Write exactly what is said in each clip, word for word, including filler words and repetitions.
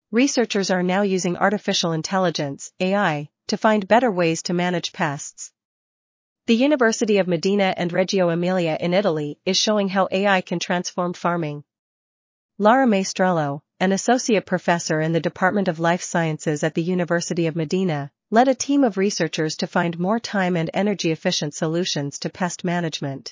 Researchers are now using artificial intelligence, A I, to find better ways to manage pests. The University of Modena and Reggio Emilia in Italy is showing how A I can transform farming. Laura Maestrello, an associate professor in the Department of Life Sciences at the University of Modena, led a team of researchers to find more time and energy-efficient solutions to pest management.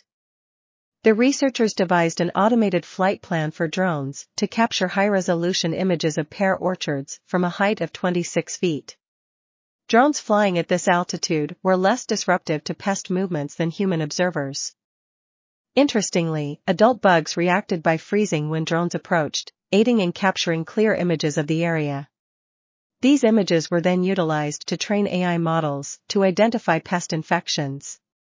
The researchers devised an automated flight plan for drones to capture high-resolution images of pear orchards from a height of twenty-six feet. Drones flying at this altitude were less disruptive to pest movements than human observers. Interestingly, adult bugs reacted by freezing when drones approached, aiding in capturing clear images of the area. These images were then utilized to train A I models to identify pest infections.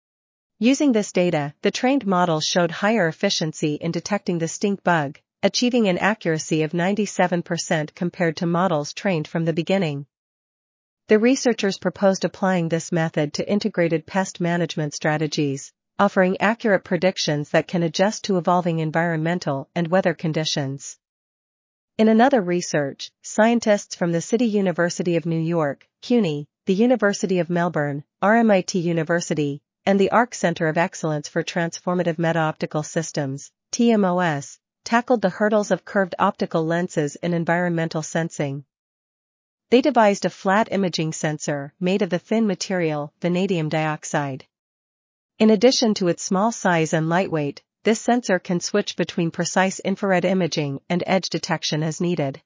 Using this data, the trained models showed higher efficiency in detecting the stink bug, achieving an accuracy of ninety-seven percent compared to models trained from the beginning. The researchers proposed applying this method to integrated pest management strategies, offering accurate predictions that can adjust to evolving environmental and weather conditions. In another research, scientists from the City University of New York, C U N Y, the University of Melbourne, R M I T University, and the Arc Center of Excellence for Transformative Meta-Optical Systems, T M O S, tackled the hurdles of curved optical lenses in environmental sensing. They devised a flat imaging sensor made of the thin material vanadium dioxide. In addition to its small size and lightweight, this sensor can switch between precise infrared imaging and edge detection as needed.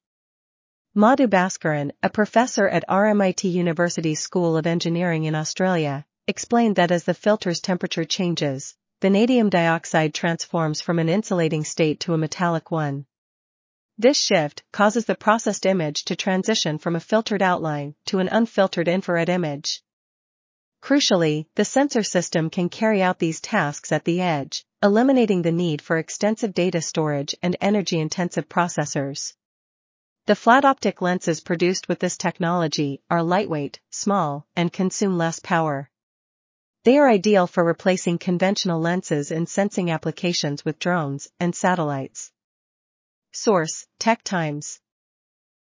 Madhu Bhaskaran, a professor at R M I T University's School of Engineering in Australia, explained that as the filter's temperature changes, vanadium dioxide transforms from an insulating state to a metallic one. This shift causes the processed image to transition from a filtered outline to an unfiltered infrared image. Crucially, the sensor system can carry out these tasks at the edge, eliminating the need for extensive data storage and energy-intensive processors. The flat optic lenses produced with this technology are lightweight, small, and consume less power. They are ideal for replacing conventional lenses in sensing applications with drones and satellites. Source: Tech Times.